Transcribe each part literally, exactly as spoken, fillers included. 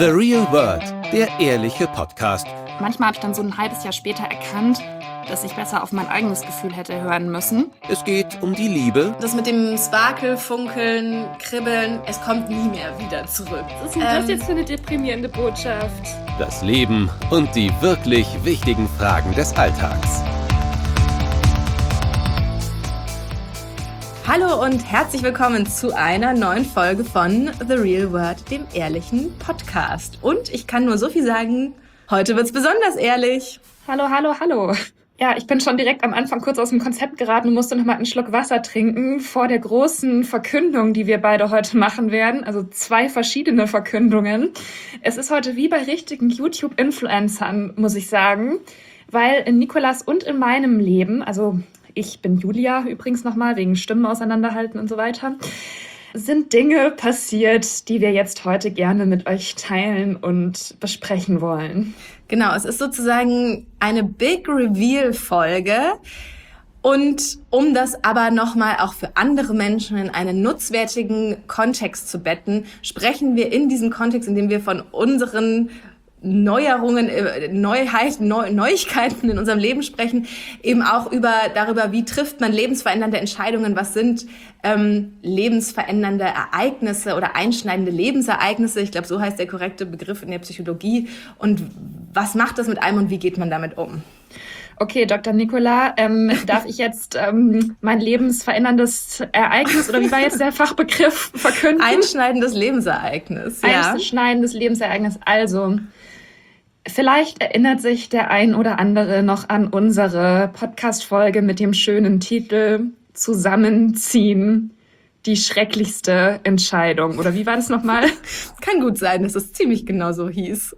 The Real World, der ehrliche Podcast. Manchmal habe ich dann so ein halbes Jahr später erkannt, dass ich besser auf mein eigenes Gefühl hätte hören müssen. Es geht um die Liebe. Das mit dem Sparkel, Funkeln, Kribbeln, es kommt nie mehr wieder zurück. Was ist denn das jetzt für eine deprimierende Botschaft? Das Leben und die wirklich wichtigen Fragen des Alltags. Hallo und herzlich willkommen zu einer neuen Folge von The Real World, dem ehrlichen Podcast. Und ich kann nur so viel sagen, heute wird's besonders ehrlich. Hallo, hallo, hallo. Ja, ich bin schon direkt am Anfang kurz aus dem Konzept geraten und musste noch mal einen Schluck Wasser trinken vor der großen Verkündung, die wir beide heute machen werden. Also zwei verschiedene Verkündungen. Es ist heute wie bei richtigen YouTube-Influencern, muss ich sagen, weil in Nikolas und in meinem Leben, also ich bin Julia übrigens nochmal, wegen Stimmen auseinanderhalten und so weiter, sind Dinge passiert, die wir jetzt heute gerne mit euch teilen und besprechen wollen. Genau, es ist sozusagen eine Big Reveal-Folge. Und um das aber nochmal auch für andere Menschen in einen nutzwertigen Kontext zu betten, sprechen wir in diesem Kontext, in dem wir von unseren Neuerungen, Neuheit, Neu, Neuigkeiten in unserem Leben sprechen, eben auch über darüber, wie trifft man lebensverändernde Entscheidungen, was sind ähm, lebensverändernde Ereignisse oder einschneidende Lebensereignisse, ich glaube, so heißt der korrekte Begriff in der Psychologie, und was macht das mit einem und wie geht man damit um? Okay, Doktor Nicola, ähm, darf ich jetzt ähm, mein lebensveränderndes Ereignis, oder wie war jetzt der Fachbegriff, verkünden? Einschneidendes Lebensereignis, ja. Einschneidendes Lebensereignis, also vielleicht erinnert sich der ein oder andere noch an unsere Podcast-Folge mit dem schönen Titel Zusammenziehen, die schrecklichste Entscheidung. Oder wie war das nochmal? Kann gut sein, dass es ziemlich genau so hieß.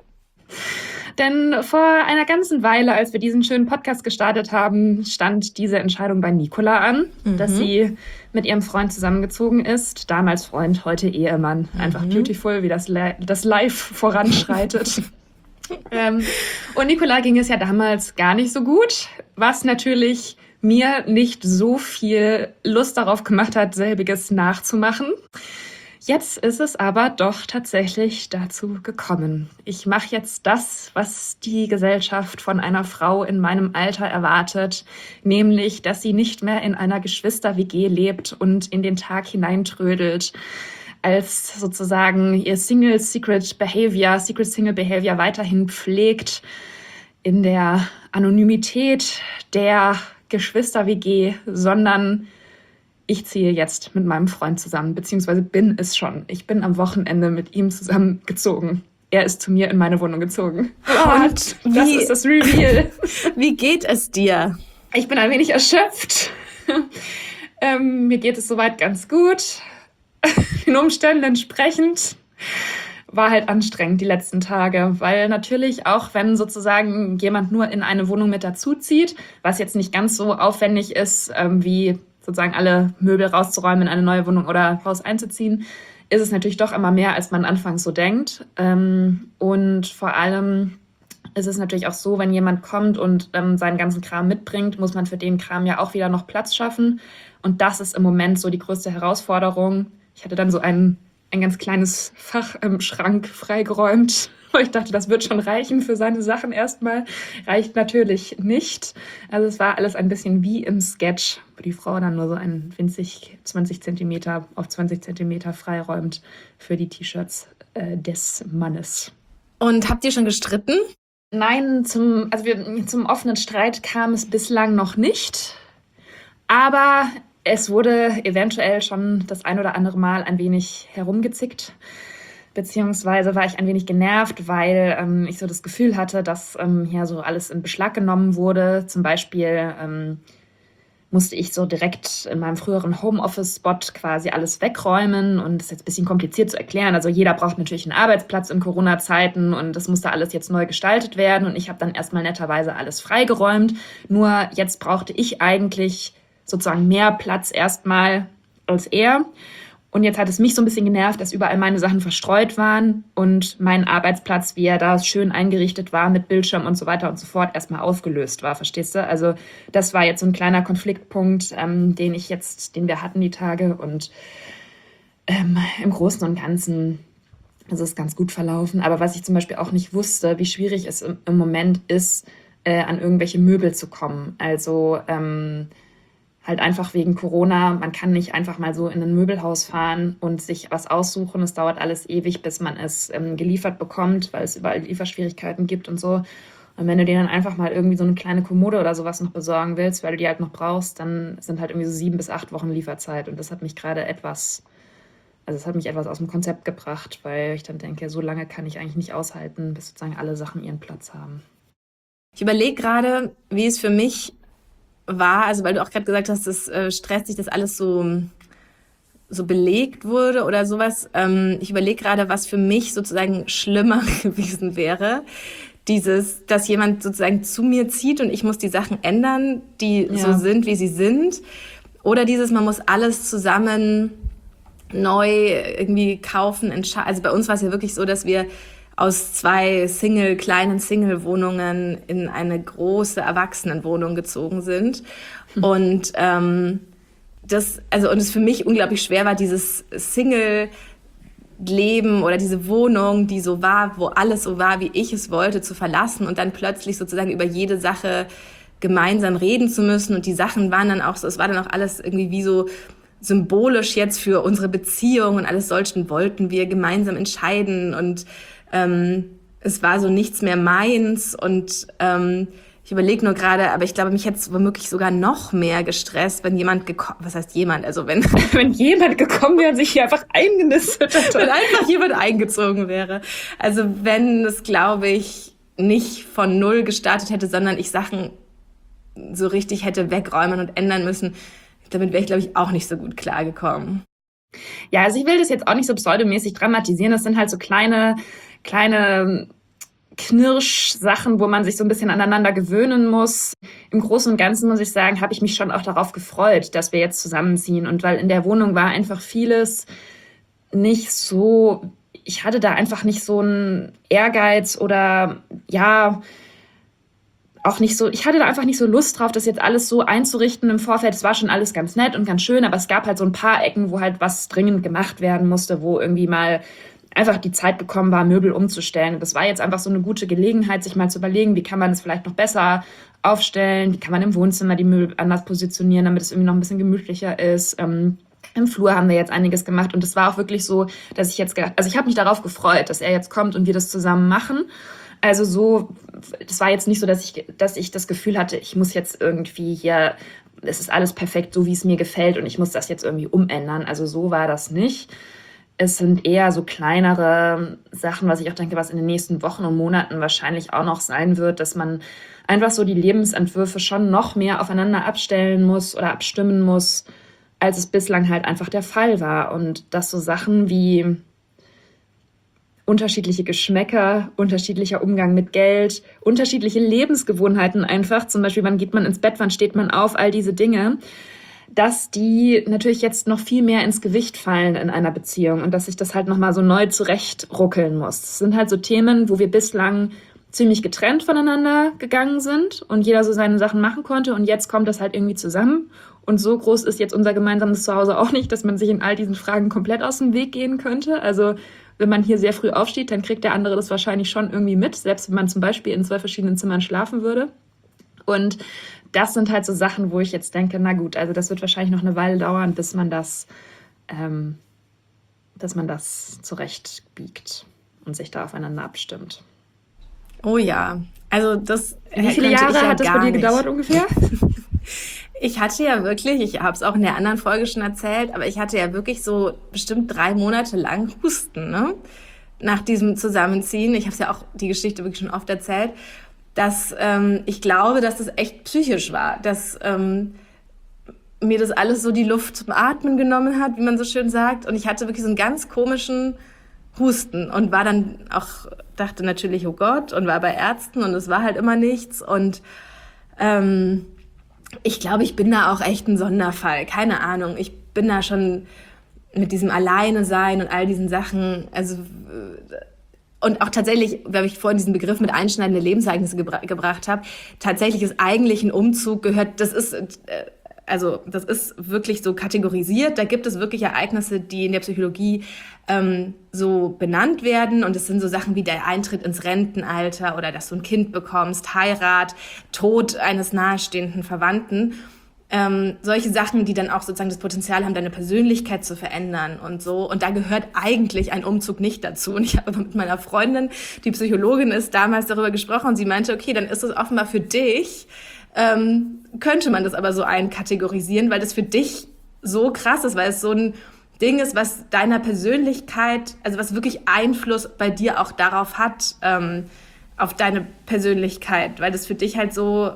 Denn vor einer ganzen Weile, als wir diesen schönen Podcast gestartet haben, stand diese Entscheidung bei Nicola an, mhm. dass sie mit ihrem Freund zusammengezogen ist. Damals Freund, heute Ehemann. Einfach mhm. beautiful, wie das, Le- das Live voranschreitet. ähm, und Nicola ging es ja damals gar nicht so gut, was natürlich mir nicht so viel Lust darauf gemacht hat, selbiges nachzumachen. Jetzt ist es aber doch tatsächlich dazu gekommen. Ich mache jetzt das, was die Gesellschaft von einer Frau in meinem Alter erwartet, nämlich, dass sie nicht mehr in einer Geschwister-W G lebt und in den Tag hineintrödelt, als sozusagen ihr Single Secret Behavior, Secret Single Behavior weiterhin pflegt in der Anonymität der Geschwister-W G, sondern ich ziehe jetzt mit meinem Freund zusammen, beziehungsweise bin es schon. Ich bin am Wochenende mit ihm zusammengezogen. Er ist zu mir in meine Wohnung gezogen. Und wie, das ist das Reveal. Wie geht es dir? Ich bin ein wenig erschöpft. ähm, mir geht es soweit ganz gut. Den Umständen entsprechend. War halt anstrengend die letzten Tage, weil natürlich auch, wenn sozusagen jemand nur in eine Wohnung mit dazuzieht, was jetzt nicht ganz so aufwendig ist, ähm, wie sozusagen alle Möbel rauszuräumen, in eine neue Wohnung oder Haus einzuziehen, ist es natürlich doch immer mehr, als man anfangs so denkt. Und vor allem ist es natürlich auch so, wenn jemand kommt und seinen ganzen Kram mitbringt, muss man für den Kram ja auch wieder noch Platz schaffen. Und das ist im Moment so die größte Herausforderung. Ich hatte dann so ein, ein ganz kleines Fach im Schrank freigeräumt, weil ich dachte, das wird schon reichen für seine Sachen erstmal. Reicht natürlich nicht. Also es war alles ein bisschen wie im Sketch, wo die Frau dann nur so einen winzig zwanzig Zentimeter auf zwanzig Zentimeter freiräumt für die T-Shirts äh, des Mannes. Und habt ihr schon gestritten? Nein, zum, also wir, zum offenen Streit kam es bislang noch nicht. Aber es wurde eventuell schon das ein oder andere Mal ein wenig herumgezickt. Beziehungsweise war ich ein wenig genervt, weil ähm, ich so das Gefühl hatte, dass ähm, hier so alles in Beschlag genommen wurde. Zum Beispiel ähm, musste ich so direkt in meinem früheren Homeoffice-Spot quasi alles wegräumen. Und das ist jetzt ein bisschen kompliziert zu erklären. Also jeder braucht natürlich einen Arbeitsplatz in Corona-Zeiten und das musste alles jetzt neu gestaltet werden. Und ich habe dann erstmal netterweise alles freigeräumt. Nur jetzt brauchte ich eigentlich sozusagen mehr Platz erstmal als er. Und jetzt hat es mich so ein bisschen genervt, dass überall meine Sachen verstreut waren und mein Arbeitsplatz, wie er da schön eingerichtet war mit Bildschirm und so weiter und so fort, erstmal aufgelöst war, verstehst du? Also das war jetzt so ein kleiner Konfliktpunkt, ähm, den ich jetzt, den wir hatten die Tage. Und ähm, im Großen und Ganzen Also es ist ganz gut verlaufen. Aber was ich zum Beispiel auch nicht wusste, wie schwierig es im, im Moment ist, äh, an irgendwelche Möbel zu kommen. Also ähm, halt einfach wegen Corona. Man kann nicht einfach mal so in ein Möbelhaus fahren und sich was aussuchen. Es dauert alles ewig, bis man es ähm, geliefert bekommt, weil es überall Lieferschwierigkeiten gibt und so. Und wenn du dir dann einfach mal irgendwie so eine kleine Kommode oder sowas noch besorgen willst, weil du die halt noch brauchst, dann sind halt irgendwie so sieben bis acht Wochen Lieferzeit. Und das hat mich gerade etwas, also es hat mich etwas aus dem Konzept gebracht, weil ich dann denke, so lange kann ich eigentlich nicht aushalten, bis sozusagen alle Sachen ihren Platz haben. Ich überlege gerade, wie es für mich war, also weil du auch gerade gesagt hast, das äh, stresst dich, dass alles so, so belegt wurde oder sowas. Ähm, ich überlege gerade, was für mich sozusagen schlimmer gewesen wäre. Dieses, dass jemand sozusagen zu mir zieht und ich muss die Sachen ändern, die Ja. so sind, wie sie sind. Oder dieses, man muss alles zusammen neu irgendwie kaufen, entscheiden. Also bei uns war es ja wirklich so, dass wir aus zwei Single, kleinen Single-Wohnungen in eine große Erwachsenenwohnung gezogen sind. Hm. Und ähm, das, also und es für mich unglaublich schwer war, dieses Single-Leben oder diese Wohnung, die so war, wo alles so war, wie ich es wollte, zu verlassen und dann plötzlich sozusagen über jede Sache gemeinsam reden zu müssen. Und die Sachen waren dann auch so, es war dann auch alles irgendwie wie so symbolisch jetzt für unsere Beziehung und alles solchen wollten wir gemeinsam entscheiden und ähm, es war so nichts mehr meins und ähm, ich überlege nur gerade, aber ich glaube, mich hätte es womöglich sogar noch mehr gestresst, wenn jemand gekommen, was heißt jemand, also wenn Wenn jemand gekommen wäre und sich hier einfach eingenistet hätte. wenn einfach jemand eingezogen wäre. Also wenn es, glaube ich, nicht von null gestartet hätte, sondern ich Sachen so richtig hätte wegräumen und ändern müssen, damit wäre ich, glaube ich, auch nicht so gut klargekommen. Ja, also ich will das jetzt auch nicht so pseudomäßig dramatisieren. Das sind halt so kleine, kleine Knirsch-Sachen, wo man sich so ein bisschen aneinander gewöhnen muss. Im Großen und Ganzen muss ich sagen, habe ich mich schon auch darauf gefreut, dass wir jetzt zusammenziehen. Und weil in der Wohnung war einfach vieles nicht so, ich hatte da einfach nicht so einen Ehrgeiz oder ja, auch nicht so, ich hatte da einfach nicht so Lust drauf, das jetzt alles so einzurichten im Vorfeld. Es war schon alles ganz nett und ganz schön, aber es gab halt so ein paar Ecken, wo halt was dringend gemacht werden musste, wo irgendwie mal einfach die Zeit gekommen war, Möbel umzustellen. Und das war jetzt einfach so eine gute Gelegenheit, sich mal zu überlegen, wie kann man das vielleicht noch besser aufstellen, wie kann man im Wohnzimmer die Möbel anders positionieren, damit es irgendwie noch ein bisschen gemütlicher ist. Ähm, Im Flur haben wir jetzt einiges gemacht und es war auch wirklich so, dass ich jetzt gedacht, also ich habe mich darauf gefreut, dass er jetzt kommt und wir das zusammen machen. Also so, das war jetzt nicht so, dass ich, dass ich das Gefühl hatte, ich muss jetzt irgendwie hier, es ist alles perfekt, so wie es mir gefällt und ich muss das jetzt irgendwie umändern. Also so war das nicht. Es sind eher so kleinere Sachen, was ich auch denke, was in den nächsten Wochen und Monaten wahrscheinlich auch noch sein wird, dass man einfach so die Lebensentwürfe schon noch mehr aufeinander abstellen muss oder abstimmen muss, als es bislang halt einfach der Fall war. Und dass so Sachen wie unterschiedliche Geschmäcker, unterschiedlicher Umgang mit Geld, unterschiedliche Lebensgewohnheiten einfach, zum Beispiel wann geht man ins Bett, wann steht man auf, all diese Dinge, dass die natürlich jetzt noch viel mehr ins Gewicht fallen in einer Beziehung und dass sich das halt nochmal so neu zurechtruckeln muss. Das sind halt so Themen, wo wir bislang ziemlich getrennt voneinander gegangen sind und jeder so seine Sachen machen konnte und jetzt kommt das halt irgendwie zusammen und so groß ist jetzt unser gemeinsames Zuhause auch nicht, dass man sich in all diesen Fragen komplett aus dem Weg gehen könnte. Also wenn man hier sehr früh aufsteht, dann kriegt der andere das wahrscheinlich schon irgendwie mit, selbst wenn man zum Beispiel in zwei verschiedenen Zimmern schlafen würde. Und das sind halt so Sachen, wo ich jetzt denke, na gut, also das wird wahrscheinlich noch eine Weile dauern, bis man das, ähm, dass man das zurechtbiegt und sich da aufeinander abstimmt. Oh ja, also das Wie viele Jahre ja hat das bei dir nicht. gedauert ungefähr? Ich hatte ja wirklich, ich habe es auch in der anderen Folge schon erzählt, aber ich hatte ja wirklich so bestimmt drei Monate lang Husten, ne? Nach diesem Zusammenziehen. Ich habe es ja auch die Geschichte wirklich schon oft erzählt, dass ähm, ich glaube, dass das echt psychisch war, dass ähm, mir das alles so die Luft zum Atmen genommen hat, wie man so schön sagt. Und ich hatte wirklich so einen ganz komischen Husten und war dann auch, dachte natürlich, oh Gott, und war bei Ärzten und es war halt immer nichts. Und ähm, ich glaube, ich bin da auch echt ein Sonderfall. Keine Ahnung. Ich bin da schon mit diesem Alleine sein und all diesen Sachen, also und auch tatsächlich, weil ich vorhin diesen Begriff mit einschneidende Lebensereignisse gebra- gebracht habe, tatsächlich ist eigentlich ein Umzug gehört, das ist, äh, also das ist wirklich so kategorisiert. Da gibt es wirklich Ereignisse, die in der Psychologie ähm, so benannt werden. Und es sind so Sachen wie der Eintritt ins Rentenalter oder dass du ein Kind bekommst, Heirat, Tod eines nahestehenden Verwandten. Ähm, solche Sachen, die dann auch sozusagen das Potenzial haben, deine Persönlichkeit zu verändern und so. Und da gehört eigentlich ein Umzug nicht dazu. Und ich habe mit meiner Freundin, die Psychologin ist, damals darüber gesprochen und sie meinte, okay, dann ist es offenbar für dich, ähm, könnte man das aber so einkategorisieren, weil das für dich so krass ist, weil es so ein Ding ist, was deiner Persönlichkeit, also was wirklich Einfluss bei dir auch darauf hat, ähm, auf deine Persönlichkeit, weil das für dich halt so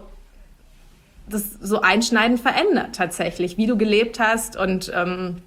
das so einschneidend verändert tatsächlich, wie du gelebt hast und ähm,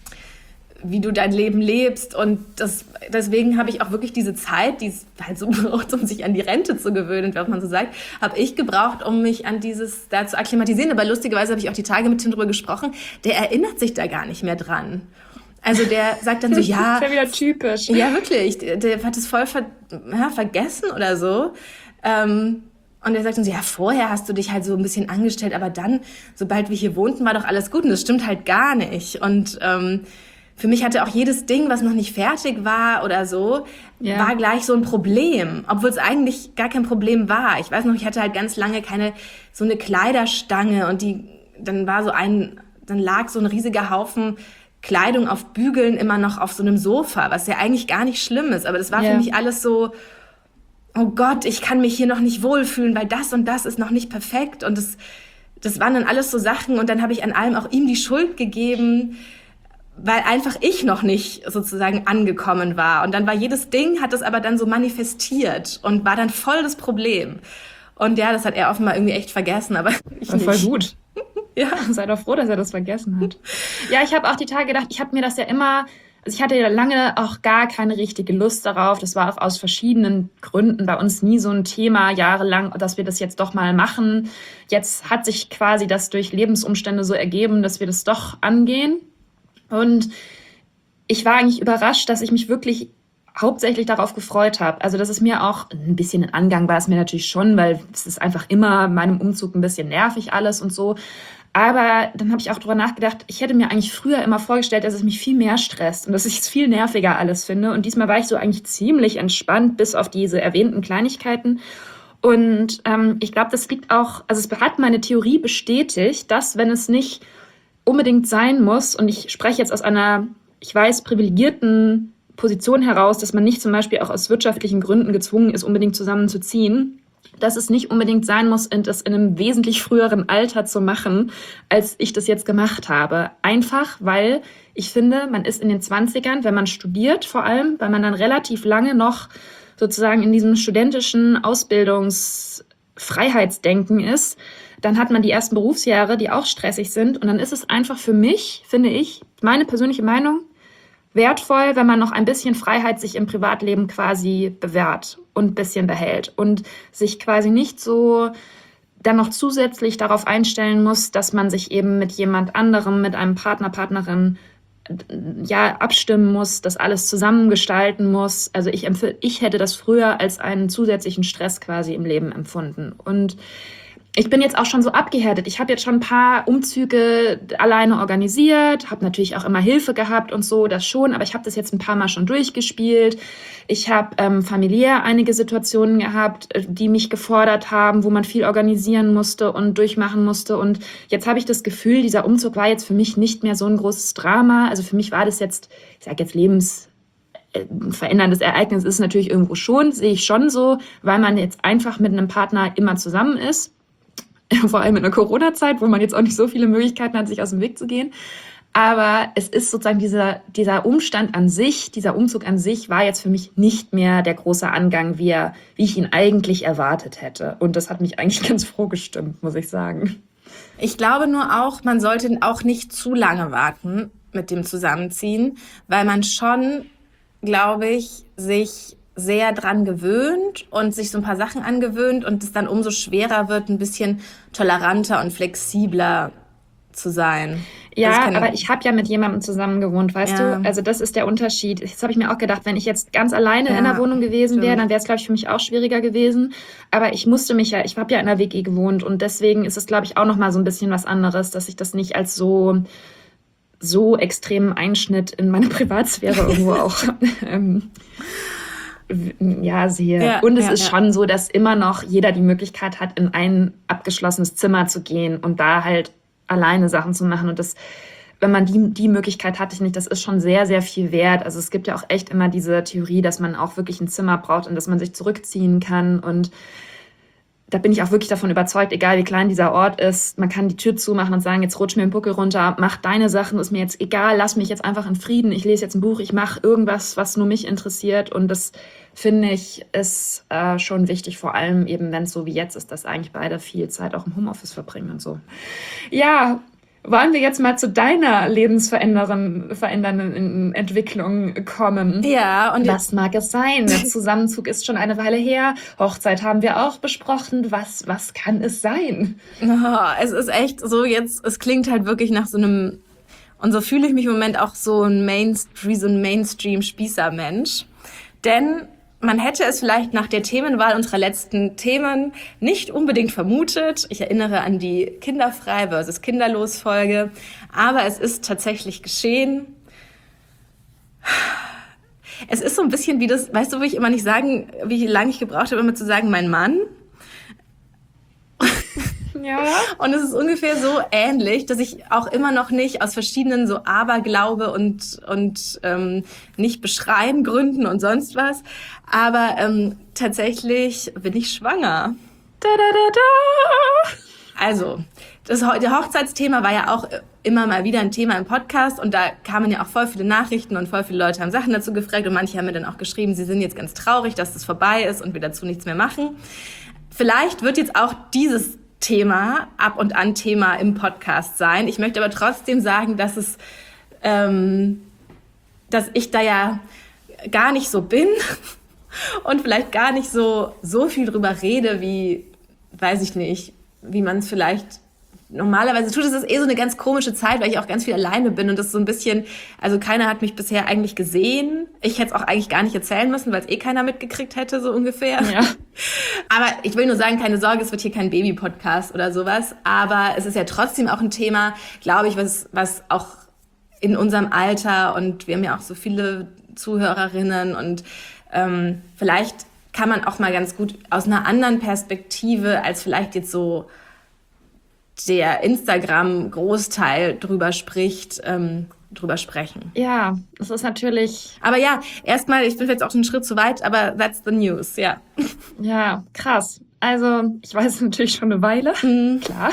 wie du dein Leben lebst. Und das, deswegen habe ich auch wirklich diese Zeit, die es halt so braucht, um sich an die Rente zu gewöhnen, was man so sagt, habe ich gebraucht, um mich an dieses da zu akklimatisieren. Aber lustigerweise habe ich auch die Tage mit Tim drüber gesprochen, der erinnert sich da gar nicht mehr dran. Also der sagt dann so, ja... Das ist ja wieder typisch. Ja, wirklich. Der, der hat es voll ver, ja, vergessen oder so. Ähm, Und er sagt uns, ja, vorher hast du dich halt so ein bisschen angestellt, aber dann, sobald wir hier wohnten, war doch alles gut. Und das stimmt halt gar nicht. Und ähm, für mich hatte auch jedes Ding, was noch nicht fertig war oder so, ja. war gleich so ein Problem. Obwohl es eigentlich gar kein Problem war. Ich weiß noch, ich hatte halt ganz lange keine, so eine Kleiderstange. Und die, dann war so ein, dann lag so ein riesiger Haufen Kleidung auf Bügeln immer noch auf so einem Sofa, was ja eigentlich gar nicht schlimm ist. Aber das war ja. für mich alles so... oh Gott, ich kann mich hier noch nicht wohlfühlen, weil das und das ist noch nicht perfekt. Und das, das waren dann alles so Sachen. Und dann habe ich an allem auch ihm die Schuld gegeben, weil einfach ich noch nicht sozusagen angekommen war. Und dann war jedes Ding, hat das aber dann so manifestiert und war dann voll das Problem. Und ja, das hat er offenbar irgendwie echt vergessen, aber ich nicht. Voll gut. Ja. Sei doch froh, dass er das vergessen hat. Ja, ich habe auch die Tage gedacht, ich habe mir das ja immer... Also ich hatte ja lange auch gar keine richtige Lust darauf. Das war auch aus verschiedenen Gründen bei uns nie so ein Thema, jahrelang, dass wir das jetzt doch mal machen. Jetzt hat sich quasi das durch Lebensumstände so ergeben, dass wir das doch angehen. Und ich war eigentlich überrascht, dass ich mich wirklich hauptsächlich darauf gefreut habe. Also dass es mir auch ein bisschen ein Angang war, es mir natürlich schon, weil es ist einfach immer meinem Umzug ein bisschen nervig alles und so. Aber dann habe ich auch drüber nachgedacht, ich hätte mir eigentlich früher immer vorgestellt, dass es mich viel mehr stresst und dass ich es viel nerviger alles finde. Und diesmal war ich so eigentlich ziemlich entspannt, bis auf diese erwähnten Kleinigkeiten. Und ähm, ich glaube, das liegt auch, also es hat meine Theorie bestätigt, dass wenn es nicht unbedingt sein muss, und ich spreche jetzt aus einer, ich weiß, privilegierten Position heraus, dass man nicht zum Beispiel auch aus wirtschaftlichen Gründen gezwungen ist, unbedingt zusammenzuziehen, dass es nicht unbedingt sein muss, das in einem wesentlich früheren Alter zu machen, als ich das jetzt gemacht habe. Einfach, weil ich finde, man ist in den zwanzigern, wenn man studiert vor allem, weil man dann relativ lange noch sozusagen in diesem studentischen Ausbildungsfreiheitsdenken ist, dann hat man die ersten Berufsjahre, die auch stressig sind. Und dann ist es einfach für mich, finde ich, meine persönliche Meinung, wertvoll, wenn man noch ein bisschen Freiheit sich im Privatleben quasi bewährt und ein bisschen behält und sich quasi nicht so dann noch zusätzlich darauf einstellen muss, dass man sich eben mit jemand anderem, mit einem Partner, Partnerin ja abstimmen muss, das alles zusammengestalten muss. Also ich empf- ich hätte das früher als einen zusätzlichen Stress quasi im Leben empfunden. Und ich bin jetzt auch schon so abgehärtet. Ich habe jetzt schon ein paar Umzüge alleine organisiert, habe natürlich auch immer Hilfe gehabt und so, das schon, aber ich habe das jetzt ein paar Mal schon durchgespielt. Ich habe ähm, familiär einige Situationen gehabt, die mich gefordert haben, wo man viel organisieren musste und durchmachen musste. Und jetzt habe ich das Gefühl, dieser Umzug war jetzt für mich nicht mehr so ein großes Drama. Also für mich war das jetzt, ich sage jetzt Lebens... veränderndes Ereignis ist natürlich irgendwo schon, sehe ich schon so, weil man jetzt einfach mit einem Partner immer zusammen ist. Vor allem in der Corona-Zeit, wo man jetzt auch nicht so viele Möglichkeiten hat, sich aus dem Weg zu gehen. Aber es ist sozusagen dieser, dieser Umstand an sich, dieser Umzug an sich war jetzt für mich nicht mehr der große Angang, wie, er, wie ich ihn eigentlich erwartet hätte. Und das hat mich eigentlich ganz froh gestimmt, muss ich sagen. Ich glaube nur auch, man sollte auch nicht zu lange warten mit dem Zusammenziehen, weil man schon, glaube ich, sich sehr dran gewöhnt und sich so ein paar Sachen angewöhnt und es dann umso schwerer wird, ein bisschen toleranter und flexibler zu sein. Ja, Also ich kann- aber ich habe ja mit jemandem zusammen gewohnt, weißt Ja. du? Also das ist der Unterschied. Jetzt habe ich mir auch gedacht, wenn ich jetzt ganz alleine Ja, in der Wohnung gewesen wäre, stimmt. dann wäre es, glaube ich, für mich auch schwieriger gewesen. Aber ich musste mich ja, ich habe ja in der W G gewohnt und deswegen ist es, glaube ich, auch nochmal so ein bisschen was anderes, dass ich das nicht als so so extremen Einschnitt in meine Privatsphäre irgendwo auch ähm, ja, sehe. Ja, und es ja, ist ja. schon so, dass immer noch jeder die Möglichkeit hat, in ein abgeschlossenes Zimmer zu gehen und da halt alleine Sachen zu machen. Und das, wenn man die, die Möglichkeit hatte, ich nicht, das ist schon sehr, sehr viel wert. Also es gibt ja auch echt immer diese Theorie, dass man auch wirklich ein Zimmer braucht und dass man sich zurückziehen kann. Und da bin ich auch wirklich davon überzeugt, egal wie klein dieser Ort ist, man kann die Tür zumachen und sagen, jetzt rutsch mir den Buckel runter, mach deine Sachen, ist mir jetzt egal, lass mich jetzt einfach in Frieden, ich lese jetzt ein Buch, ich mache irgendwas, was nur mich interessiert. Und das, finde ich, ist äh, schon wichtig, vor allem eben, wenn es so wie jetzt ist, dass eigentlich beide viel Zeit auch im Homeoffice verbringen und so. Ja, wollen wir jetzt mal zu deiner lebensverändernden verändernden Entwicklung kommen? Ja, und Was mag es sein? Der Zusammenzug ist schon eine Weile her. Hochzeit haben wir auch besprochen. Was, was kann es sein? Oh, es ist echt so jetzt, es klingt halt wirklich nach so einem, und so fühle ich mich im Moment auch so ein Mainstream, wie so ein Mainstream-Spießer-Mensch. Denn man hätte es vielleicht nach der Themenwahl unserer letzten Themen nicht unbedingt vermutet. Ich erinnere an die Kinderfrei versus Kinderlos Folge. Aber es ist tatsächlich geschehen. Es ist so ein bisschen wie das, weißt du, will ich immer nicht sagen, wie lange ich gebraucht habe, immer zu sagen, mein Mann. Ja. Und es ist ungefähr so ähnlich, dass ich auch immer noch nicht aus verschiedenen so Aberglaube und und ähm, nicht beschreien Gründen und sonst was, aber ähm, tatsächlich bin ich schwanger. Da, da, da, da. Also, das Ho- das Hochzeitsthema war ja auch immer mal wieder ein Thema im Podcast und da kamen ja auch voll viele Nachrichten und voll viele Leute haben Sachen dazu gefragt und manche haben mir dann auch geschrieben, sie sind jetzt ganz traurig, dass das vorbei ist und wir dazu nichts mehr machen. Vielleicht wird jetzt auch dieses Thema ab und an Thema im Podcast sein. Ich möchte aber trotzdem sagen, dass es, ähm, dass ich da ja gar nicht so bin und vielleicht gar nicht so so viel drüber rede, wie, weiß ich nicht, wie man es vielleicht normalerweise tut. Es ist eh so eine ganz komische Zeit, weil ich auch ganz viel alleine bin und das so ein bisschen, also keiner hat mich bisher eigentlich gesehen. Ich hätte es auch eigentlich gar nicht erzählen müssen, weil es eh keiner mitgekriegt hätte, so ungefähr. Ja. Aber ich will nur sagen, keine Sorge, es wird hier kein Baby-Podcast oder sowas. Aber es ist ja trotzdem auch ein Thema, glaube ich, was, was auch in unserem Alter und wir haben ja auch so viele Zuhörerinnen und ähm, vielleicht kann man auch mal ganz gut aus einer anderen Perspektive als vielleicht jetzt so der Instagram-Großteil drüber spricht, ähm, drüber sprechen. Ja, das ist natürlich, Aber ja, erstmal, ich bin jetzt auch schon einen Schritt zu weit, aber that's the news, ja. ja, krass. Also, ich weiß natürlich schon eine Weile, Mhm. klar.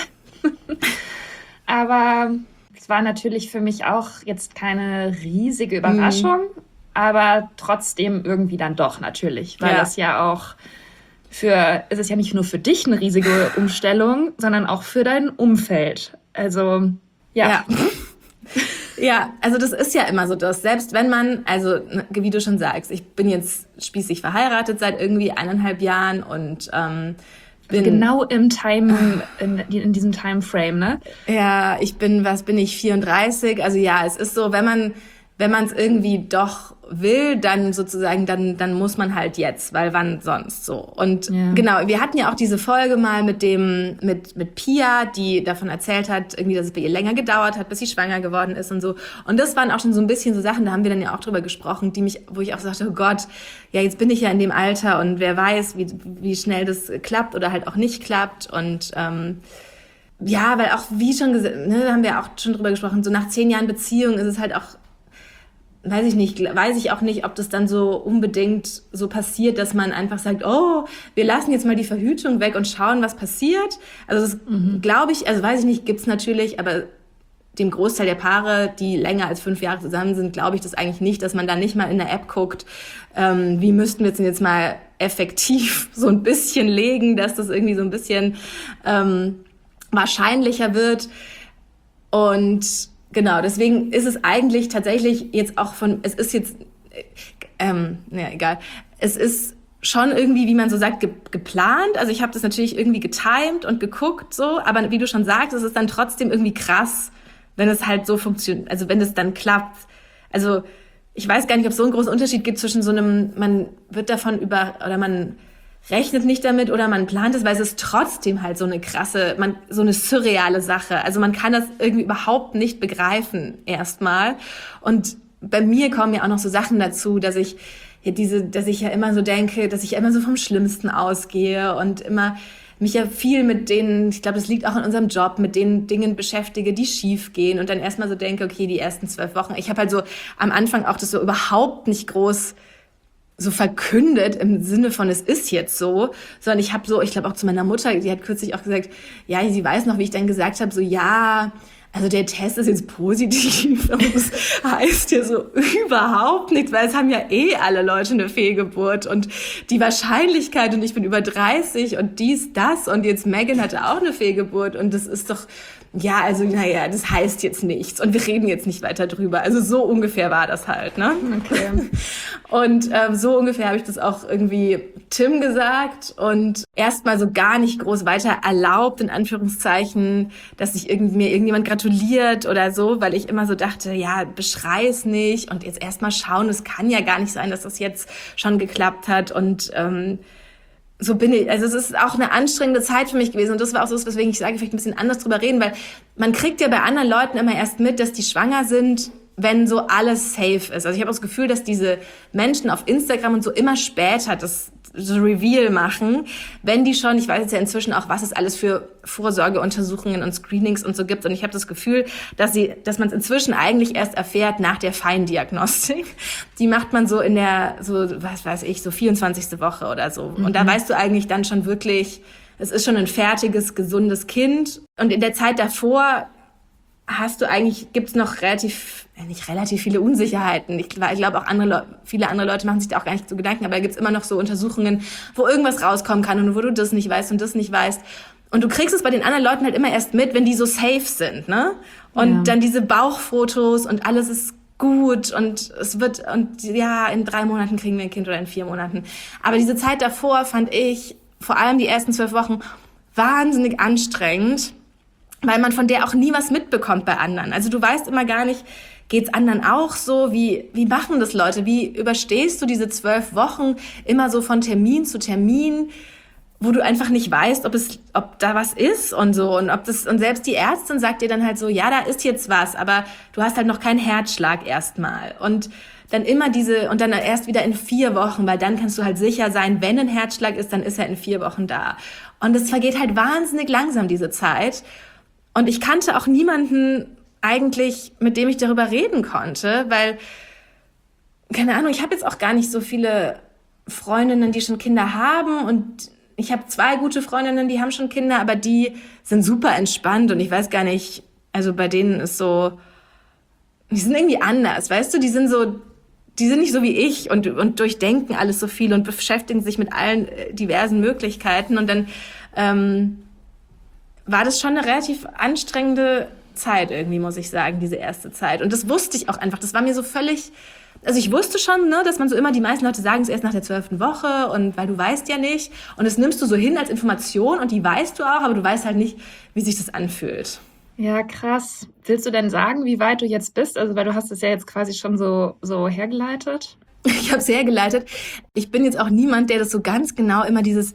Aber es war natürlich für mich auch jetzt keine riesige Überraschung, aber trotzdem irgendwie dann doch natürlich, weil Ja. das ja auch für, es ist ja nicht nur für dich eine riesige Umstellung, sondern auch für dein Umfeld. Also, ja. Ja. Ja, also das ist ja immer so das. Selbst wenn man, also wie du schon sagst, ich bin jetzt spießig verheiratet seit irgendwie eineinhalb Jahren und ähm, bin Genau im Time, in, in diesem Timeframe, ne? ja, ich bin, was bin ich, vierunddreißig. Also ja, es ist so, wenn man wenn man es irgendwie doch will, dann sozusagen, dann dann muss man halt jetzt, weil wann sonst so. Und Ja. genau, wir hatten ja auch diese Folge mal mit dem mit mit Pia, die davon erzählt hat, irgendwie, dass es bei ihr länger gedauert hat, bis sie schwanger geworden ist und so. Und das waren auch schon so ein bisschen so Sachen, da haben wir dann ja auch drüber gesprochen, die mich, wo ich auch sagte, oh Gott, ja, jetzt bin ich ja in dem Alter und wer weiß, wie wie schnell das klappt oder halt auch nicht klappt und ähm, ja, weil auch, wie schon gesagt, ne, da haben wir auch schon drüber gesprochen, so nach zehn Jahren Beziehung ist es halt auch, weiß ich nicht, weiß ich auch nicht, ob das dann so unbedingt so passiert, dass man einfach sagt, oh, wir lassen jetzt mal die Verhütung weg und schauen, was passiert. Also das glaube ich, also weiß ich nicht, gibt's natürlich, aber dem Großteil der Paare, die länger als fünf Jahre zusammen sind, glaube ich das eigentlich nicht, dass man da nicht mal in der App guckt, ähm, wie müssten wir es denn jetzt mal effektiv so ein bisschen legen, dass das irgendwie so ein bisschen ähm, wahrscheinlicher wird. Und genau, deswegen ist es eigentlich tatsächlich jetzt auch von, es ist jetzt, ähm, naja, egal, es ist schon irgendwie, wie man so sagt, ge- geplant. Also ich habe das natürlich irgendwie getimed und geguckt so, aber wie du schon sagst, es ist dann trotzdem irgendwie krass, wenn es halt so funktioniert, also wenn es dann klappt. Also ich weiß gar nicht, ob es so einen großen Unterschied gibt zwischen so einem, man wird davon über, oder man rechnet nicht damit oder man plant es, weil es ist trotzdem halt so eine krasse, man, so eine surreale Sache. Also man kann das irgendwie überhaupt nicht begreifen erstmal. Und bei mir kommen ja auch noch so Sachen dazu, dass ich ja diese, dass ich ja immer so denke, dass ich ja immer so vom Schlimmsten ausgehe und immer mich ja viel mit denen, ich glaube, das liegt auch in unserem Job, mit den Dingen beschäftige, die schief gehen und dann erstmal so denke, okay, die ersten zwölf Wochen. Ich habe halt so am Anfang auch das so überhaupt nicht groß so verkündet im Sinne von, es ist jetzt so, sondern ich habe so, ich glaube auch zu meiner Mutter, die hat kürzlich auch gesagt, ja, sie weiß noch, wie ich dann gesagt habe, so ja, also der Test ist jetzt positiv, und das heißt ja so überhaupt nichts, weil es haben ja eh alle Leute eine Fehlgeburt und die Wahrscheinlichkeit und ich bin über dreißig und dies, das und jetzt Megan hatte auch eine Fehlgeburt und das ist doch, ja, also naja, das heißt jetzt nichts und wir reden jetzt nicht weiter drüber. Also so ungefähr war das halt, ne? Okay. Und ähm, so ungefähr habe ich das auch irgendwie Tim gesagt und erstmal so gar nicht groß weiter erlaubt, in Anführungszeichen, dass sich irgend, mir irgendjemand gratuliert oder so, weil ich immer so dachte, ja, beschrei es nicht und jetzt erstmal schauen, es kann ja gar nicht sein, dass das jetzt schon geklappt hat und ähm, so bin ich, also es ist auch eine anstrengende Zeit für mich gewesen und das war auch so, weswegen ich sage, vielleicht ein bisschen anders drüber reden, weil man kriegt ja bei anderen Leuten immer erst mit, dass die schwanger sind, wenn so alles safe ist. Also ich habe auch das Gefühl, dass diese Menschen auf Instagram und so immer später das so Reveal machen, wenn die schon, ich weiß jetzt ja inzwischen auch, was es alles für Vorsorgeuntersuchungen und Screenings und so gibt und ich habe das Gefühl, dass sie, dass man es inzwischen eigentlich erst erfährt nach der Feindiagnostik. Die macht man so in der, so, was weiß ich, so vierundzwanzigste Woche oder so. Mhm. Und da weißt du eigentlich dann schon wirklich, es ist schon ein fertiges, gesundes Kind. Und in der Zeit davor hast du eigentlich, gibt's noch relativ, nicht relativ viele Unsicherheiten. Ich, ich glaube auch andere Le- viele andere Leute machen sich da auch gar nicht so Gedanken, aber da gibt's immer noch so Untersuchungen, wo irgendwas rauskommen kann und wo du das nicht weißt und das nicht weißt. Und du kriegst es bei den anderen Leuten halt immer erst mit, wenn die so safe sind, ne? Und ja. Dann diese Bauchfotos und alles ist gut und es wird, und ja, in drei Monaten kriegen wir ein Kind oder in vier Monaten. Aber diese Zeit davor fand ich, vor allem die ersten zwölf Wochen, wahnsinnig anstrengend, weil man von der auch nie was mitbekommt bei anderen. Also du weißt immer gar nicht, geht's anderen auch so? Wie, wie machen das Leute? Wie überstehst du diese zwölf Wochen immer so von Termin zu Termin, wo du einfach nicht weißt, ob es, ob da was ist und so und ob das, und selbst die Ärztin sagt dir dann halt so, ja, da ist jetzt was, aber du hast halt noch keinen Herzschlag erstmal. Und dann immer diese, und dann erst wieder in vier Wochen, weil dann kannst du halt sicher sein, wenn ein Herzschlag ist, dann ist er in vier Wochen da. Und es vergeht halt wahnsinnig langsam, diese Zeit. Und ich kannte auch niemanden eigentlich, mit dem ich darüber reden konnte, weil, keine Ahnung, ich habe jetzt auch gar nicht so viele Freundinnen, die schon Kinder haben und ich habe zwei gute Freundinnen, die haben schon Kinder, aber die sind super entspannt und ich weiß gar nicht, also bei denen ist so, die sind irgendwie anders, weißt du, die sind so, die sind nicht so wie ich und, und durchdenken alles so viel und beschäftigen sich mit allen diversen Möglichkeiten und dann ähm, war das schon eine relativ anstrengende Zeit irgendwie, muss ich sagen, diese erste Zeit. Und das wusste ich auch einfach. Das war mir so völlig, also ich wusste schon, ne, dass man so immer, die meisten Leute sagen es erst nach der zwölften Woche und weil du weißt ja nicht. Und das nimmst du so hin als Information und die weißt du auch, aber du weißt halt nicht, wie sich das anfühlt. Ja, krass. Willst du denn sagen, wie weit du jetzt bist? Also, weil du hast es ja jetzt quasi schon so, so hergeleitet. Ich habe es hergeleitet. Ich bin jetzt auch niemand, der das so ganz genau immer dieses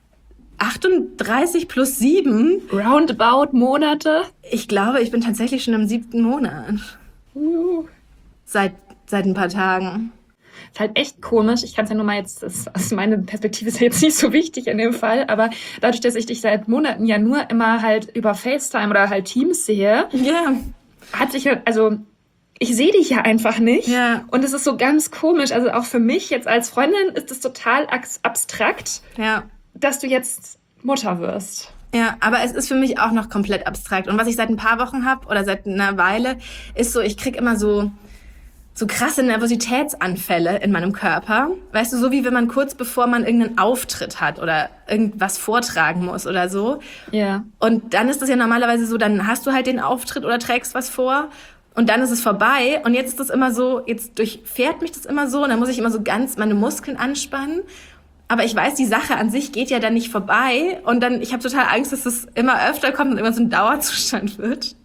achtunddreißig plus sieben. Roundabout Monate. Ich glaube, ich bin tatsächlich schon im siebten Monat. Uh. Seit, seit ein paar Tagen. Ist halt echt komisch. Ich kann es ja nur mal jetzt, das, also meine Perspektive ist ja jetzt nicht so wichtig in dem Fall, aber dadurch, dass ich dich seit Monaten ja nur immer halt über FaceTime oder halt Teams sehe, yeah. hat sich halt, also ich sehe dich ja einfach nicht. Ja. Und es ist so ganz komisch. Also auch für mich jetzt als Freundin ist es total abstrakt. Ja. Dass du jetzt Mutter wirst. Ja, aber es ist für mich auch noch komplett abstrakt. Und was ich seit ein paar Wochen habe oder seit einer Weile, ist so, ich krieg immer so so krasse Nervositätsanfälle in meinem Körper. Weißt du, so wie wenn man kurz bevor man irgendeinen Auftritt hat oder irgendwas vortragen muss oder so. Ja. Und dann ist das ja normalerweise so, dann hast du halt den Auftritt oder trägst was vor und dann ist es vorbei. Und jetzt ist das immer so, jetzt durchfährt mich das immer so und dann muss ich immer so ganz meine Muskeln anspannen. Aber ich weiß, die Sache an sich geht ja dann nicht vorbei. Und dann, ich habe total Angst, dass das immer öfter kommt und immer so ein Dauerzustand wird.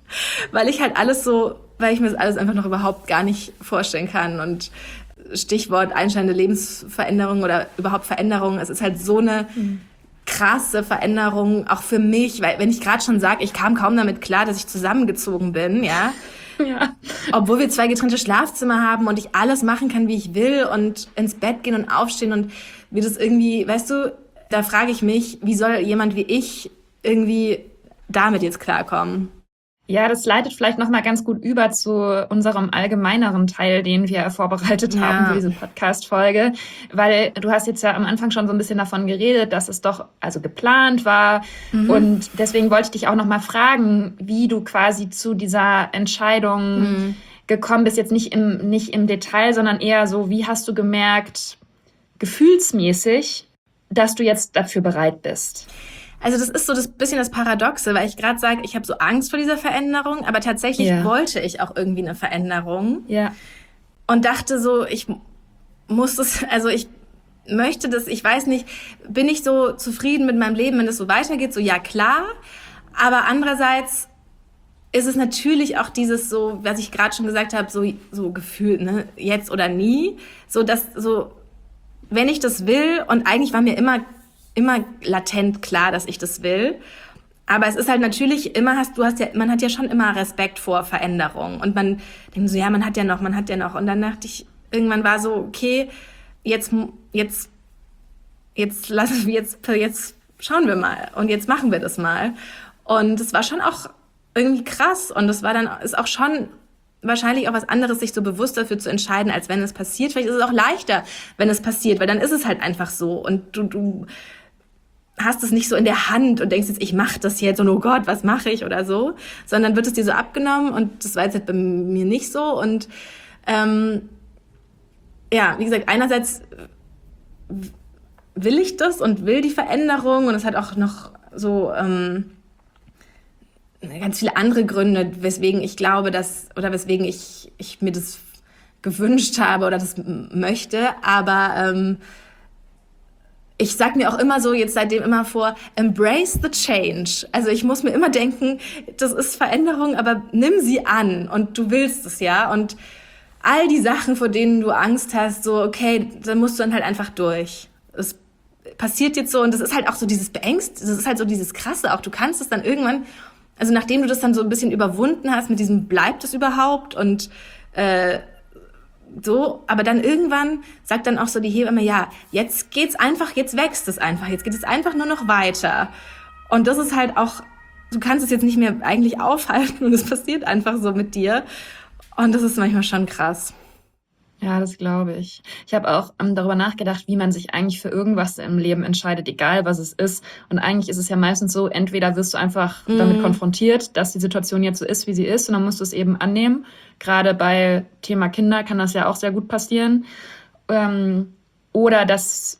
weil ich halt alles so, weil ich mir das alles einfach noch überhaupt gar nicht vorstellen kann. Und Stichwort einschneidende Lebensveränderung oder überhaupt Veränderung, es ist halt so eine mhm. krasse Veränderung, auch für mich, weil wenn ich gerade schon sage, ich kam kaum damit klar, dass ich zusammengezogen bin, ja, ja. Obwohl wir zwei getrennte Schlafzimmer haben und ich alles machen kann, wie ich will und ins Bett gehen und aufstehen und wie das irgendwie, weißt du, da frage ich mich, wie soll jemand wie ich irgendwie damit jetzt klarkommen? Ja, das leitet vielleicht noch mal ganz gut über zu unserem allgemeineren Teil, den wir vorbereitet ja. haben für diese Podcast-Folge. Weil du hast jetzt ja am Anfang schon so ein bisschen davon geredet, dass es doch also geplant war. Mhm. Und deswegen wollte ich dich auch noch mal fragen, wie du quasi zu dieser Entscheidung mhm. gekommen bist. Jetzt nicht im, nicht im Detail, sondern eher so, wie hast du gemerkt, gefühlsmäßig, dass du jetzt dafür bereit bist? Also das ist so das bisschen das Paradoxe, weil ich gerade sage, ich habe so Angst vor dieser Veränderung, aber tatsächlich ja. wollte ich auch irgendwie eine Veränderung. Ja. Und dachte so, ich muss das, also ich möchte das, ich weiß nicht, bin ich so zufrieden mit meinem Leben, wenn das so weitergeht? So, ja klar, aber andererseits ist es natürlich auch dieses so, was ich gerade schon gesagt habe, so, so gefühlt, ne, jetzt oder nie, so dass so, wenn ich das will, und eigentlich war mir immer immer latent klar, dass ich das will. Aber es ist halt natürlich immer, hast du hast ja, man hat ja schon immer Respekt vor Veränderung. Und man denkt so, ja, man hat ja noch, man hat ja noch. Und dann dachte ich, irgendwann war so, okay, jetzt, jetzt, jetzt lassen wir, jetzt, jetzt schauen wir mal. Und jetzt machen wir das mal. Und es war schon auch irgendwie krass. Und es war dann, ist auch schon wahrscheinlich auch was anderes, sich so bewusst dafür zu entscheiden, als wenn es passiert. Vielleicht ist es auch leichter, wenn es passiert, weil dann ist es halt einfach so. Und du, du, hast es nicht so in der Hand und denkst jetzt, ich mache das jetzt und oh Gott, was mache ich oder so, sondern wird es dir so abgenommen und das war jetzt halt bei mir nicht so und ähm, ja, wie gesagt, einerseits will ich das und will die Veränderung und es hat auch noch so ähm, ganz viele andere Gründe, weswegen ich glaube, dass oder weswegen ich, ich mir das gewünscht habe oder das möchte, aber ähm, ich sag mir auch immer so, jetzt seitdem immer vor, embrace the change. Also ich muss mir immer denken, das ist Veränderung, aber nimm sie an und du willst es, ja. Und all die Sachen, vor denen du Angst hast, so, okay, dann musst du dann halt einfach durch. Es passiert jetzt so und das ist halt auch so dieses Beängst, das ist halt so dieses Krasse auch. Du kannst es dann irgendwann, also nachdem du das dann so ein bisschen überwunden hast mit diesem, bleibt es überhaupt und äh, so, aber dann irgendwann sagt dann auch so die Hebamme, ja, jetzt geht's einfach, jetzt wächst es einfach, jetzt geht es einfach nur noch weiter. Und das ist halt auch, du kannst es jetzt nicht mehr eigentlich aufhalten und es passiert einfach so mit dir. Und das ist manchmal schon krass. Ja, das glaube ich. Ich habe auch ähm, darüber nachgedacht, wie man sich eigentlich für irgendwas im Leben entscheidet, egal was es ist. Und eigentlich ist es ja meistens so, entweder wirst du einfach mm. damit konfrontiert, dass die Situation jetzt so ist, wie sie ist, und dann musst du es eben annehmen. Gerade bei Thema Kinder kann das ja auch sehr gut passieren. Ähm, oder dass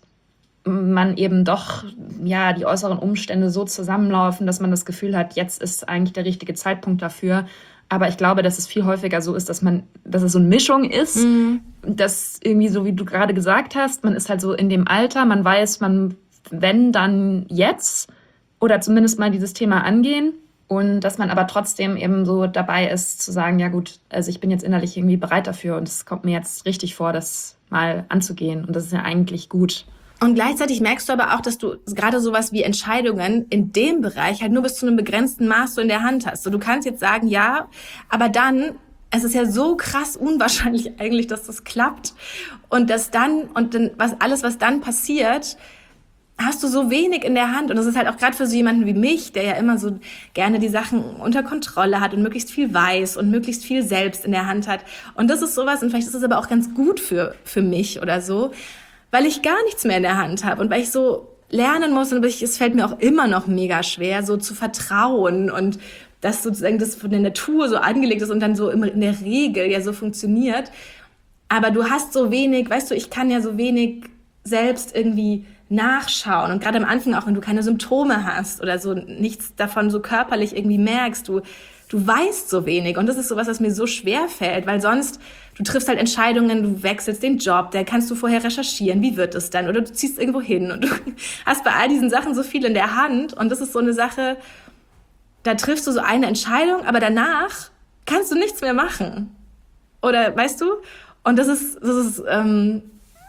man eben doch ja die äußeren Umstände so zusammenlaufen, dass man das Gefühl hat, jetzt ist eigentlich der richtige Zeitpunkt dafür. Aber ich glaube, dass es viel häufiger so ist, dass man, dass es so eine Mischung ist, mhm. dass irgendwie so, wie du gerade gesagt hast, man ist halt so in dem Alter, man weiß, man, wenn, dann jetzt oder zumindest mal dieses Thema angehen und dass man aber trotzdem eben so dabei ist zu sagen, ja gut, also ich bin jetzt innerlich irgendwie bereit dafür und es kommt mir jetzt richtig vor, das mal anzugehen und das ist ja eigentlich gut. Und gleichzeitig merkst du aber auch, dass du gerade sowas wie Entscheidungen in dem Bereich halt nur bis zu einem begrenzten Maß so in der Hand hast. So, du kannst jetzt sagen, ja, aber dann, es ist ja so krass unwahrscheinlich eigentlich, dass das klappt. Und das dann, und dann, was, alles, was dann passiert, hast du so wenig in der Hand. Und das ist halt auch gerade für so jemanden wie mich, der ja immer so gerne die Sachen unter Kontrolle hat und möglichst viel weiß und möglichst viel selbst in der Hand hat. Und das ist sowas, und vielleicht ist es aber auch ganz gut für, für mich oder so, weil ich gar nichts mehr in der Hand habe und weil ich so lernen muss und ich, es fällt mir auch immer noch mega schwer, so zu vertrauen und dass sozusagen das von der Natur so angelegt ist und dann so in der Regel ja so funktioniert. Aber du hast so wenig, weißt du, ich kann ja so wenig selbst irgendwie nachschauen und gerade am Anfang auch, wenn du keine Symptome hast oder so nichts davon so körperlich irgendwie merkst, du Du weißt so wenig und das ist sowas, was mir so schwer fällt, weil sonst, du triffst halt Entscheidungen, du wechselst den Job, da kannst du vorher recherchieren, wie wird es dann? Oder du ziehst irgendwo hin und du hast bei all diesen Sachen so viel in der Hand und das ist so eine Sache, da triffst du so eine Entscheidung, aber danach kannst du nichts mehr machen. Oder, weißt du? Und das ist, das ist, ähm,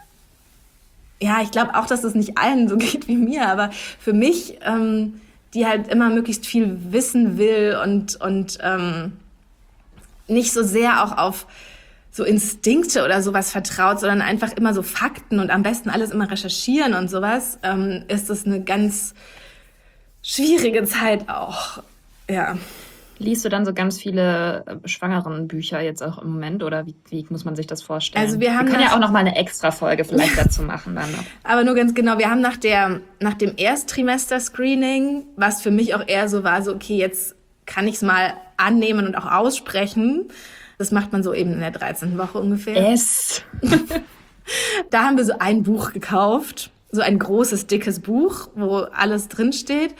ja, ich glaube auch, dass das nicht allen so geht wie mir, aber für mich, ähm, die halt immer möglichst viel wissen will und, und ähm, nicht so sehr auch auf so Instinkte oder sowas vertraut, sondern einfach immer so Fakten und am besten alles immer recherchieren und sowas, ähm, ist das eine ganz schwierige Zeit auch, ja. Liest du dann so ganz viele äh, schwangeren Bücher jetzt auch im Moment oder wie, wie muss man sich das vorstellen? Also wir haben wir können nach, ja auch noch mal eine Extra-Folge vielleicht dazu machen dann noch. Aber nur ganz genau, wir haben nach der nach dem Ersttrimester-Screening, was für mich auch eher so war, so okay, jetzt kann ich es mal annehmen und auch aussprechen. Das macht man so eben in der dreizehnten Woche ungefähr. Es. Da haben wir so ein Buch gekauft, so ein großes, dickes Buch, wo alles drinsteht.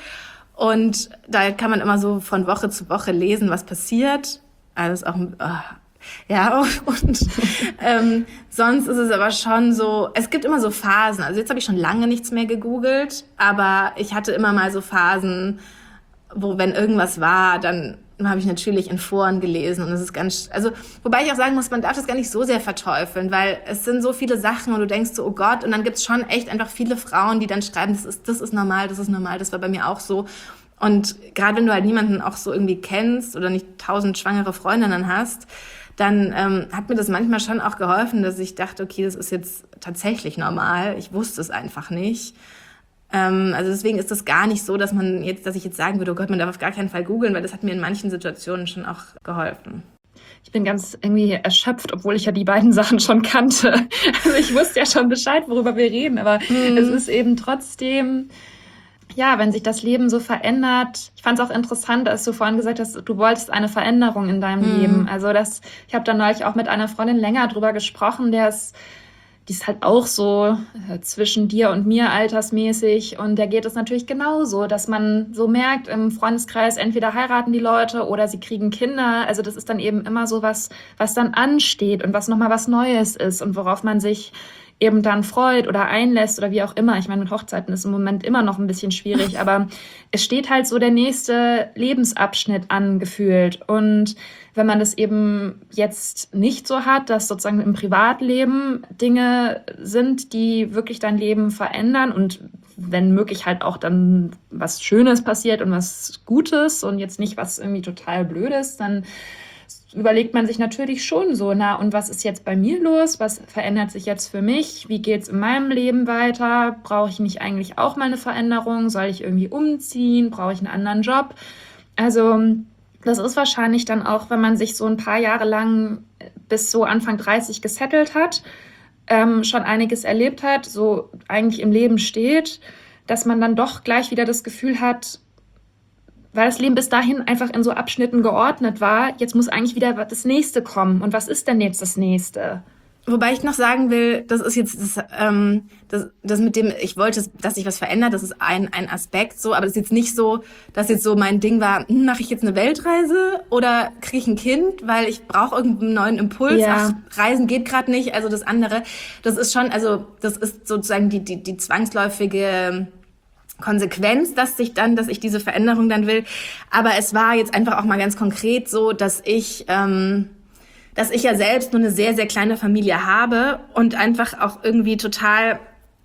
Und da kann man immer so von Woche zu Woche lesen, was passiert. Alles auch, oh, ja, und ähm, sonst ist es aber schon so, es gibt immer so Phasen. Also jetzt habe ich schon lange nichts mehr gegoogelt, aber ich hatte immer mal so Phasen, wo wenn irgendwas war, dann habe ich natürlich in Foren gelesen und es ist ganz, also wobei ich auch sagen muss, man darf das gar nicht so sehr verteufeln, weil es sind so viele Sachen und du denkst so, oh Gott, und dann gibt's schon echt einfach viele Frauen, die dann schreiben, das ist, das ist normal, das ist normal, das war bei mir auch so. Und gerade wenn du halt niemanden auch so irgendwie kennst oder nicht tausend schwangere Freundinnen hast, dann ähm, hat mir das manchmal schon auch geholfen, dass ich dachte, okay, das ist jetzt tatsächlich normal, ich wusste es einfach nicht. Ähm, also deswegen ist das gar nicht so, dass man jetzt, dass ich jetzt sagen würde, oh Gott, man darf auf gar keinen Fall googeln, weil das hat mir in manchen Situationen schon auch geholfen. Ich bin ganz irgendwie erschöpft, obwohl ich ja die beiden Sachen schon kannte. Also ich wusste ja schon Bescheid, worüber wir reden, aber mhm. es ist eben trotzdem, ja, wenn sich das Leben so verändert. Ich fand es auch interessant, als du vorhin gesagt hast, du wolltest eine Veränderung in deinem mhm. Leben. Also das, ich habe da neulich auch mit einer Freundin länger drüber gesprochen, der ist Die ist halt auch so äh, zwischen dir und mir altersmäßig. Und da geht es natürlich genauso, dass man so merkt, im Freundeskreis entweder heiraten die Leute oder sie kriegen Kinder. Also das ist dann eben immer so was, was dann ansteht und was nochmal was Neues ist und worauf man sich eben dann freut oder einlässt oder wie auch immer. Ich meine, mit Hochzeiten ist im Moment immer noch ein bisschen schwierig, aber es steht halt so der nächste Lebensabschnitt angefühlt. Und wenn man das eben jetzt nicht so hat, dass sozusagen im Privatleben Dinge sind, die wirklich dein Leben verändern und wenn möglich halt auch dann was Schönes passiert und was Gutes und jetzt nicht was irgendwie total Blödes, dann überlegt man sich natürlich schon so, na, und was ist jetzt bei mir los? Was verändert sich jetzt für mich? Wie geht's in meinem Leben weiter? Brauche ich nicht eigentlich auch mal eine Veränderung? Soll ich irgendwie umziehen? Brauche ich einen anderen Job? Also das ist wahrscheinlich dann auch, wenn man sich so ein paar Jahre lang bis so Anfang dreißig gesettelt hat, ähm, schon einiges erlebt hat, so eigentlich im Leben steht, dass man dann doch gleich wieder das Gefühl hat, weil das Leben bis dahin einfach in so Abschnitten geordnet war, jetzt muss eigentlich wieder das Nächste kommen. Und was ist denn jetzt das Nächste? Wobei ich noch sagen will, das ist jetzt das, ähm, das, das mit dem, ich wollte, dass sich was verändert, das ist ein, ein Aspekt so, aber das ist jetzt nicht so, dass jetzt so mein Ding war, hm, mache ich jetzt eine Weltreise oder kriege ich ein Kind, weil ich brauche irgendeinen neuen Impuls, Ja. ach, Reisen geht gerade nicht, also das andere, das ist schon, also das ist sozusagen die, die, die zwangsläufige Konsequenz, dass sich dann, dass ich diese Veränderung dann will. Aber es war jetzt einfach auch mal ganz konkret so, dass ich, ähm, dass ich ja selbst nur eine sehr, sehr kleine Familie habe und einfach auch irgendwie total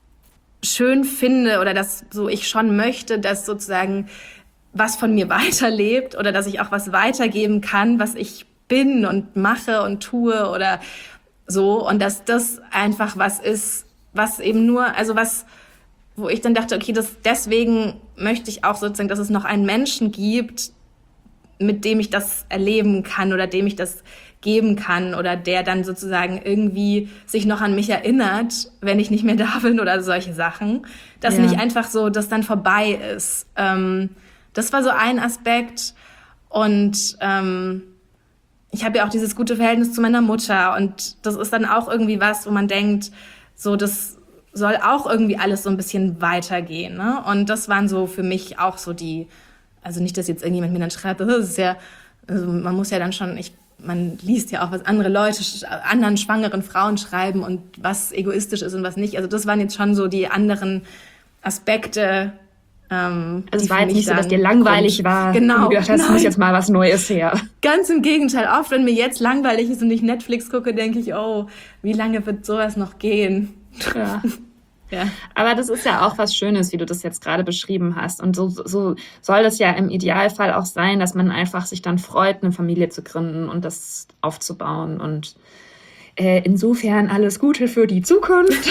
schön finde oder dass so ich schon möchte, dass sozusagen was von mir weiterlebt oder dass ich auch was weitergeben kann, was ich bin und mache und tue oder so. Und dass das einfach was ist, was eben nur, also was, wo ich dann dachte, okay, das, deswegen möchte ich auch sozusagen, dass es noch einen Menschen gibt, mit dem ich das erleben kann oder dem ich das geben kann oder der dann sozusagen irgendwie sich noch an mich erinnert, wenn ich nicht mehr da bin oder solche Sachen. Dass Ja. nicht einfach so, dass dann vorbei ist. Ähm, das war so ein Aspekt. Und ähm, ich habe ja auch dieses gute Verhältnis zu meiner Mutter und das ist dann auch irgendwie was, wo man denkt, so das soll auch irgendwie alles so ein bisschen weitergehen, ne? Und das waren so für mich auch so die, also nicht, dass jetzt irgendjemand mir dann schreibt, das ist ja, also man muss ja dann schon, ich, man liest ja auch, was andere Leute, anderen schwangeren Frauen schreiben und was egoistisch ist und was nicht. Also das waren jetzt schon so die anderen Aspekte, Ähm, also es war jetzt nicht so, dass dir langweilig kommt. war Genau, und du gedacht hast, es muss jetzt mal was Neues her. Ganz im Gegenteil. Oft, wenn mir jetzt langweilig ist und ich Netflix gucke, denke ich, oh, wie lange wird sowas noch gehen? Ja. Ja. Aber das ist ja auch was Schönes, wie du das jetzt gerade beschrieben hast. Und so, so soll es ja im Idealfall auch sein, dass man einfach sich dann freut, eine Familie zu gründen und das aufzubauen. Und äh, insofern alles Gute für die Zukunft.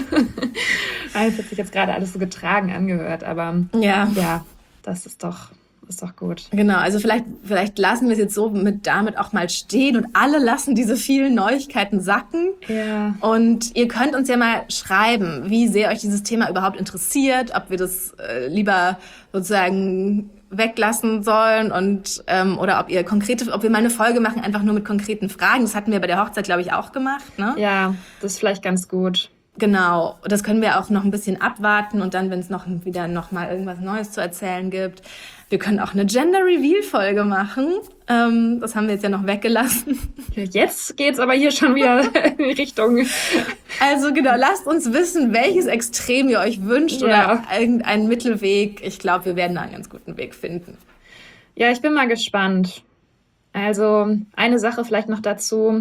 Es hat sich jetzt gerade alles so getragen angehört, aber Ja. ja, das ist doch, ist doch gut. Genau, also vielleicht, vielleicht lassen wir es jetzt so mit damit auch mal stehen und alle lassen diese vielen Neuigkeiten sacken. Ja. Und ihr könnt uns ja mal schreiben, wie sehr euch dieses Thema überhaupt interessiert, ob wir das äh, lieber sozusagen weglassen sollen und ähm, oder ob ihr konkrete, ob wir mal eine Folge machen, einfach nur mit konkreten Fragen. Das hatten wir bei der Hochzeit, glaube ich, auch gemacht, ne? Ja, das ist vielleicht ganz gut. Genau, das können wir auch noch ein bisschen abwarten und dann, wenn es noch wieder noch mal irgendwas Neues zu erzählen gibt. Wir können auch eine Gender-Reveal-Folge machen. Ähm, das haben wir jetzt ja noch weggelassen. Jetzt geht's aber hier schon wieder in Richtung. Also genau, lasst uns wissen, welches Extrem ihr euch wünscht Ja. oder irgendeinen Mittelweg. Ich glaube, wir werden da einen ganz guten Weg finden. Ja, ich bin mal gespannt. Also eine Sache vielleicht noch dazu.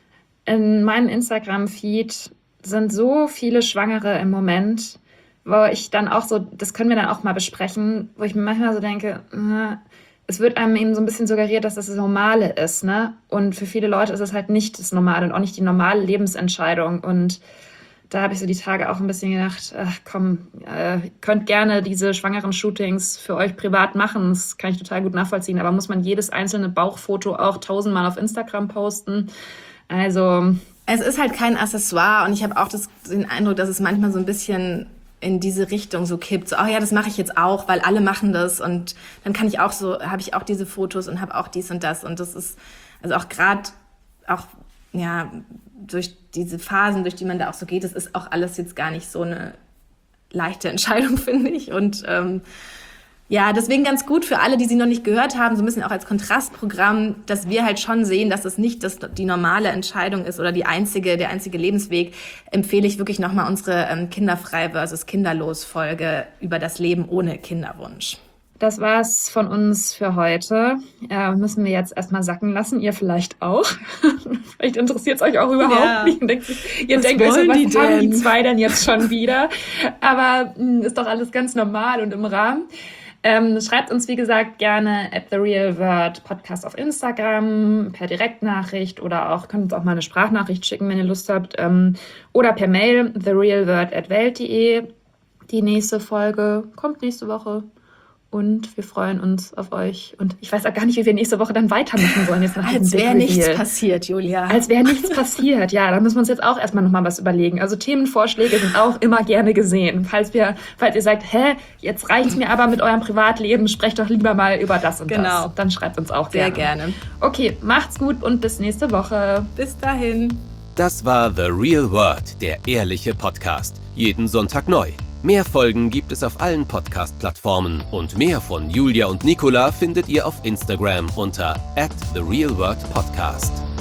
In meinem Instagram-Feed sind so viele Schwangere im Moment, wo ich dann auch so, das können wir dann auch mal besprechen, wo ich mir manchmal so denke, äh, es wird einem eben so ein bisschen suggeriert, dass das das Normale ist, ne? Und für viele Leute ist es halt nicht das Normale und auch nicht die normale Lebensentscheidung. Und da habe ich so die Tage auch ein bisschen gedacht, ach komm, äh, könnt gerne diese schwangeren Shootings für euch privat machen. Das kann ich total gut nachvollziehen. Aber muss man jedes einzelne Bauchfoto auch tausendmal auf Instagram posten? Also Es ist halt kein Accessoire und ich habe auch das, den Eindruck, dass es manchmal so ein bisschen in diese Richtung so kippt. So, oh ja, das mache ich jetzt auch, weil alle machen das und dann kann ich auch so, habe ich auch diese Fotos und habe auch dies und das und das ist, also auch gerade, auch, ja, durch diese Phasen, durch die man da auch so geht, das ist auch alles jetzt gar nicht so eine leichte Entscheidung, finde ich. Und ähm, ja, deswegen ganz gut für alle, die sie noch nicht gehört haben, so ein bisschen auch als Kontrastprogramm, dass wir halt schon sehen, dass es nicht das, die normale Entscheidung ist oder die einzige, der einzige Lebensweg, empfehle ich wirklich nochmal unsere ähm, Kinderfrei versus Kinderlos Folge über das Leben ohne Kinderwunsch. das war's von uns für heute. Äh, müssen wir jetzt erstmal sacken lassen, ihr vielleicht auch. Vielleicht interessiert es euch auch überhaupt Ja. nicht. Und denkt, ihr Was denkt euch so, wollen was die haben die denn? zwei denn jetzt schon wieder? Aber mh, ist doch alles ganz normal und im Rahmen. Ähm, schreibt uns, wie gesagt, gerne at The Real Word Podcast auf Instagram, per Direktnachricht oder auch, könnt uns auch mal eine Sprachnachricht schicken, wenn ihr Lust habt. Ähm, oder per Mail, therealword at welt punkt de. Die nächste Folge kommt nächste Woche. Und wir freuen uns auf euch. Und ich weiß auch gar nicht, wie wir nächste Woche dann weitermachen sollen. Jetzt nach Als diesem wäre Big nichts Reveal. passiert, Julia. Als wäre nichts passiert. Ja, da müssen wir uns jetzt auch erstmal nochmal was überlegen. Also Themenvorschläge sind auch immer gerne gesehen. Falls wir, falls ihr sagt, hä, jetzt reicht's mir aber mit eurem Privatleben, sprecht doch lieber mal über das und Genau. das. Dann schreibt uns auch Sehr gerne. gerne. Okay, macht's gut und bis nächste Woche. Bis dahin. Das war The Real Word, der ehrliche Podcast. Jeden Sonntag neu. Mehr Folgen gibt es auf allen Podcast-Plattformen und mehr von Julia und Nicola findet ihr auf Instagram unter at The Real Word Podcast.